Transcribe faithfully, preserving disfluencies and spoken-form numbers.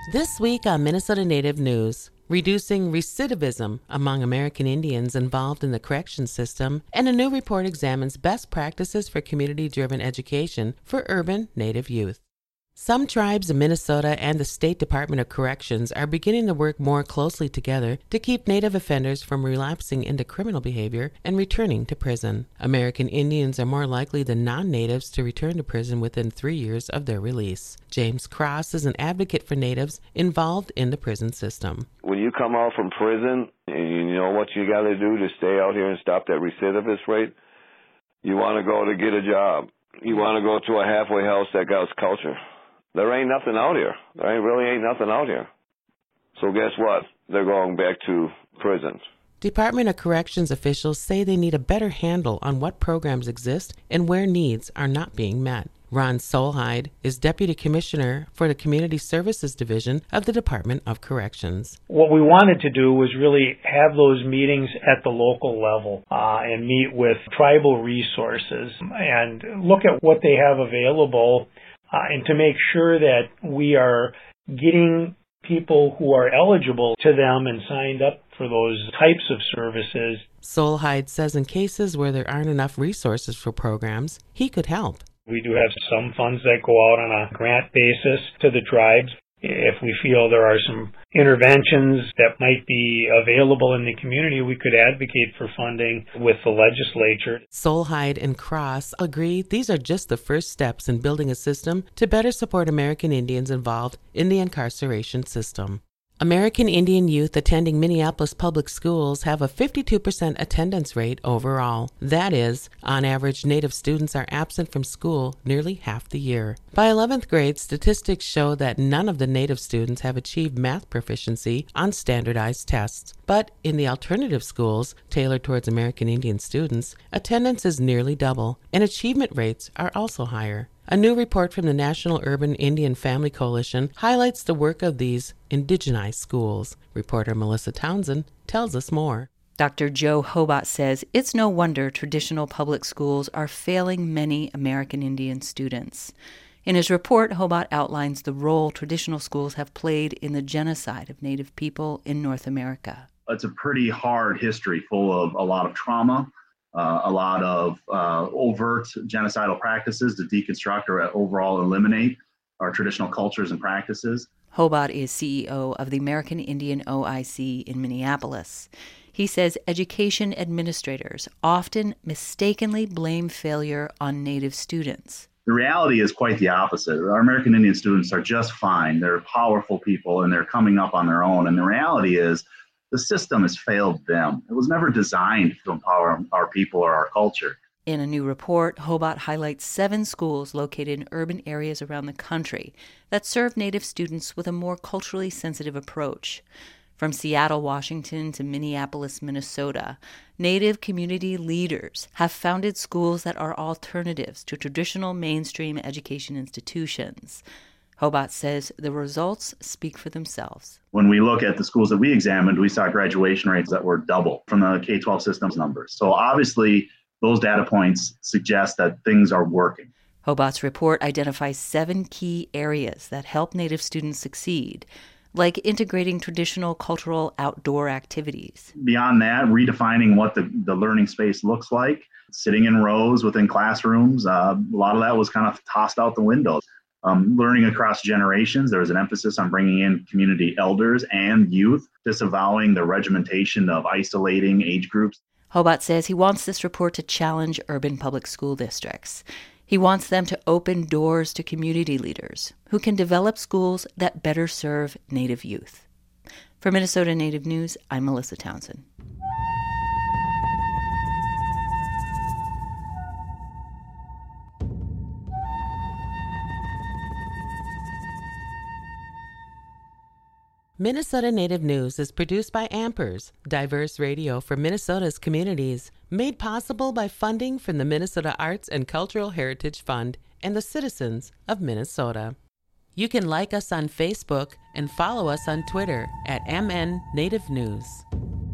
This week on Minnesota Native News, reducing recidivism among American Indians involved in the corrections system, and a new report examines best practices for community-driven education for urban Native youth. Some tribes in Minnesota and the State Department of Corrections are beginning to work more closely together to keep Native offenders from relapsing into criminal behavior and returning to prison. American Indians are more likely than non-Natives to return to prison within three years of their release. James Cross is an advocate for Natives involved in the prison system. When you come out from prison and you know what you got to do to stay out here and stop that recidivist rate, you want to go to get a job. You want to go to a halfway house that got culture. There ain't nothing out here. There ain't really ain't nothing out here. So guess what? They're going back to prison. Department of Corrections officials say they need a better handle on what programs exist and where needs are not being met. Ron Solheid is Deputy Commissioner for the Community Services Division of the Department of Corrections. What we wanted to do was really have those meetings at the local level uh, and meet with tribal resources and look at what they have available uh, and to make sure that we are getting people who are eligible to them and signed up for those types of services. Solheid says in cases where there aren't enough resources for programs, he could help. We do have some funds that go out on a grant basis to the tribes. If we feel there are some interventions that might be available in the community, we could advocate for funding with the legislature. Solheid and Cross agree these are just the first steps in building a system to better support American Indians involved in the incarceration system. American Indian youth attending Minneapolis public schools have a fifty-two percent attendance rate overall. That is, on average, Native students are absent from school nearly half the year. By eleventh grade, statistics show that none of the Native students have achieved math proficiency on standardized tests. But in the alternative schools, tailored towards American Indian students, attendance is nearly double, and achievement rates are also higher. A new report from the National Urban Indian Family Coalition highlights the work of these indigenized schools. Reporter Melissa Townsend tells us more. Doctor Joe Hobot says it's no wonder traditional public schools are failing many American Indian students. In his report, Hobot outlines the role traditional schools have played in the genocide of Native people in North America. It's a pretty hard history full of a lot of trauma. Uh, a lot of uh, overt genocidal practices to deconstruct or overall eliminate our traditional cultures and practices. Hobot is C E O of the American Indian O I C in Minneapolis. He says education administrators often mistakenly blame failure on Native students. The reality is quite the opposite. Our American Indian students are just fine. They're powerful people and they're coming up on their own. And the reality is the system has failed them. It was never designed to empower our people or our culture. In a new report, Hobot highlights seven schools located in urban areas around the country that serve Native students with a more culturally sensitive approach. From Seattle, Washington to Minneapolis, Minnesota, Native community leaders have founded schools that are alternatives to traditional mainstream education institutions. Hobot says the results speak for themselves. When we look at the schools that we examined, we saw graduation rates that were double from the K twelve system's numbers. So obviously, those data points suggest that things are working. Hobot's report identifies seven key areas that help Native students succeed, like integrating traditional cultural outdoor activities. Beyond that, redefining what the, the learning space looks like, sitting in rows within classrooms, uh, a lot of that was kind of tossed out the window. Um, learning across generations, there was an emphasis on bringing in community elders and youth, disavowing the regimentation of isolating age groups. Hobot says he wants this report to challenge urban public school districts. He wants them to open doors to community leaders who can develop schools that better serve Native youth. For Minnesota Native News, I'm Melissa Townsend. Minnesota Native News is produced by Ampers, diverse radio for Minnesota's communities, made possible by funding from the Minnesota Arts and Cultural Heritage Fund and the citizens of Minnesota. You can like us on Facebook and follow us on Twitter at M N Native News.